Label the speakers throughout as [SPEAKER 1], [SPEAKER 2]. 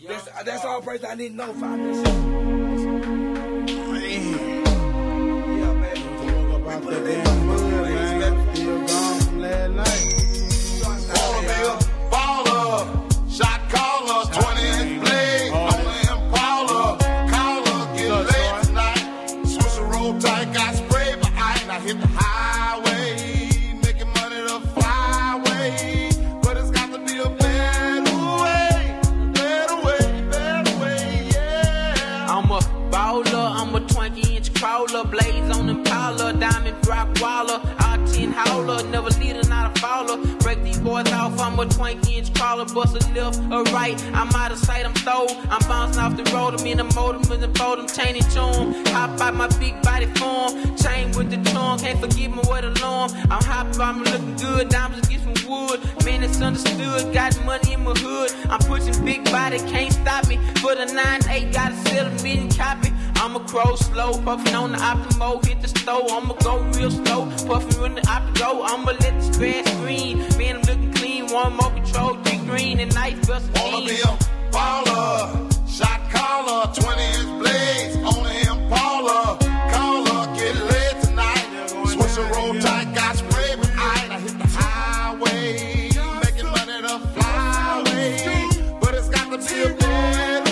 [SPEAKER 1] That's all person I need to know. Find this.
[SPEAKER 2] Yeah, baby. We put it in my mud, man. Still gone from last night.
[SPEAKER 3] Wanna be a baller, shot caller, 20-inch blade, on the Impala. Caller, get laid tonight. Switch the road tight, got spray, but I hit the highway. Making money the flyway. But it's got to be a better way, yeah.
[SPEAKER 4] I'm a baller, I'm a 20-inch crawler, blaze on Impala, diamond rock waller, R10 howler, never leader, not a follower. Break these boys off, I'm a 20-inch crawler, bust a left or right, I'm out of sight, I'm stole. I'm bouncing off the road, I'm in the motor, in the fold, I'm chaining tune. Hop out my big body form, chain with the charm, can't forgive me what alarm. I'm hot, I'm looking good, diamonds get some wood. Man, it's understood, got money in my hood. I'm pushing big body, can't stop me. For the 9-8, gotta sell a million copy. I'ma crow slow, puffin' on the Optimo, hit the stove. I'ma go real slow, puffin' when the Optimo. I'ma let the grass green. Man, I'm looking clean, one more control, 3 green and nice bust.
[SPEAKER 3] Wanna be a baller, shot caller, 20-inch blades on the Impala. Caller, get laid tonight. Switch the road tight, got spray, but I hit the highway. Making money the flyway. But it's got to be a better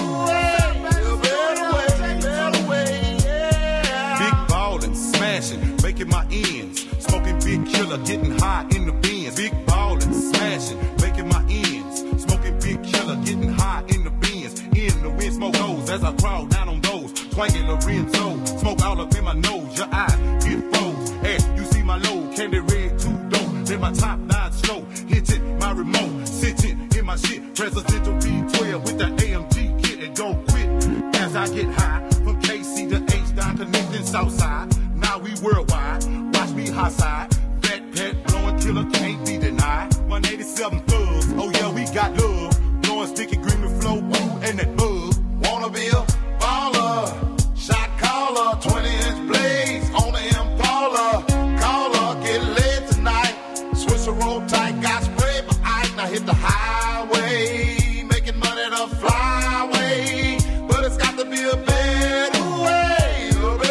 [SPEAKER 3] way, yeah.
[SPEAKER 5] Big ballin', smashing, making my ends. Smoking big killer, getting high in the bins. Big ballin', smashing, making my ends. Smoking big killer, getting high in the bins. In the wind, smoke those as I crawl down on those. Twanging Lorenzo, smoke all up in my nose. Your eyes get froze, and you see my load. Candy red, too dope. Then my top 9 slow, hitting my remote, sitting in my shit. Presidential B12 with the AMG kit and don't quit. As I get high, from KC to H down connecting Southside. Now we worldwide, watch me high side. Fat pet, blowing killer, can't be denied. 187 thugs, oh yeah, we got love. Blowing sticky green with flow, woo, and that bug.
[SPEAKER 3] Wanna be a baller, shot caller, 20-inch blades on the Impala. Caller, get laid tonight. Switch the road tight, got spray, but I hit the highway. Making money the flyway. But it's got to be a better way,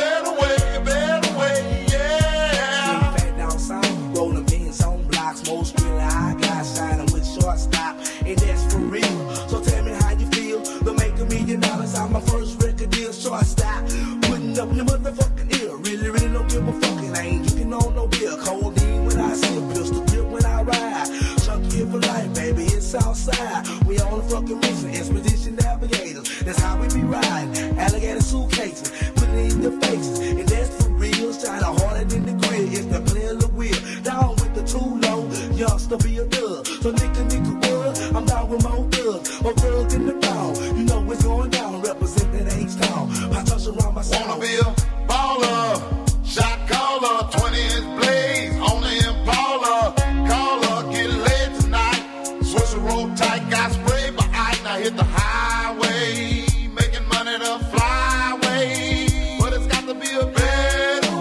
[SPEAKER 3] yeah.
[SPEAKER 1] Fat down south, rolling beans on blocks, most really I got shining with short stop, and that's for real. So tell me how you feel. The make $1 million out my first record deal, short stop. Putting up your motherfucking ear, really don't give a fucking. I ain't drinking on no beer, codeine when I sip, pistol grip when I ride. Chunky for life, baby, it's Southside. We on the fucking mission, expedition navigators. That's how we be riding. Alligator suitcases, put it in your faces, and that's for real. Shine harder than the grid, it's the clear the wheel. Down with the too low, youngster be a dub. So nigga world, I'm down with my thugs. More thugs in the town, you know what's going down. Represent that H-Town, I touch around my sound.
[SPEAKER 3] Wanna be a baller, shot caller, 20-inch blades on the Impala. Caller, get laid tonight. Switch the road tight, got spray, but I hit the highway. Making money the flyway. But it's got to be a better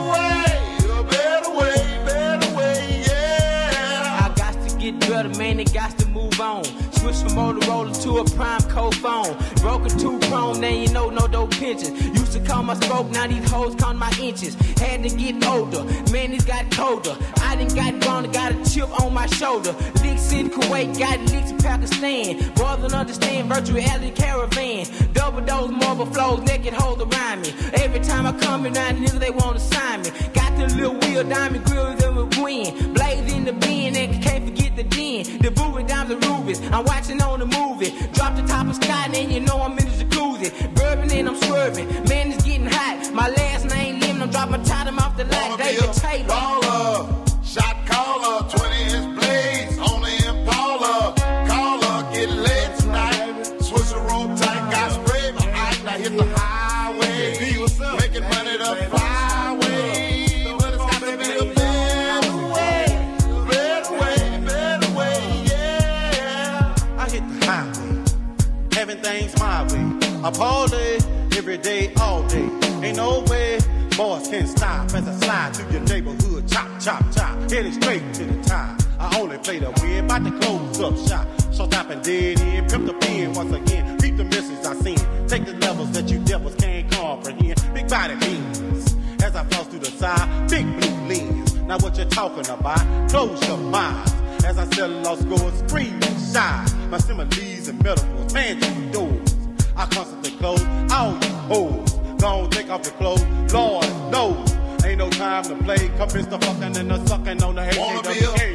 [SPEAKER 3] way, yeah.
[SPEAKER 4] I got to get better, man, it got to move on. Switch from Motorola to a prime cold phone. Broke a 2-prong, now you know no dope pensions. Used to call my stroke, now these hoes count my inches. Had to get older, man, it got colder. I done got grown, got a chip on my shoulder. Licks in Kuwait, got licks in Pakistan. Boys don't understand virtual reality caravan. Double dose marble flows, naked hoes around me. Every time I come around, niggas they want to sign me. Got the little wheel, diamond grills that will win. Blaze in the bin, and can't forget the den. The booby dimes and rubies, I'm watching on the movie. Drop the top of sky, and you know I'm in the jacuzzi. Bourbon and I'm swerving, man, it's getting hot. My last name Lim, I'm dropping time off the light. David Taylor.
[SPEAKER 3] Baller, shot caller, 20-inch blades on the Impala. Caller, get laid tonight. Switch the road tight, got spray, but I hit the highway. Making money the flyway. But it's got to be a better way, yeah.
[SPEAKER 6] I hit the highway, having things my way. I party every day, all day. Ain't no way boys can stop as I slide through your neighborhood. Chop, chop, chop, heading straight to the top. I only play to win, about to close up shop. So stop and dead end, pimp the pen once again. Beat the misses Take the levels that you devils can't comprehend. Big body beams as I floss through the side. Big blue lens. Now what you talking about? Close your minds as I sell lost scores, scream and shine. My similes and metaphors, man through doors. I constantly close all you hoes. Don't take off your clothes, Lord knows. Ain't no time to play. Convince the fucking and the sucking on the
[SPEAKER 3] Wanna be a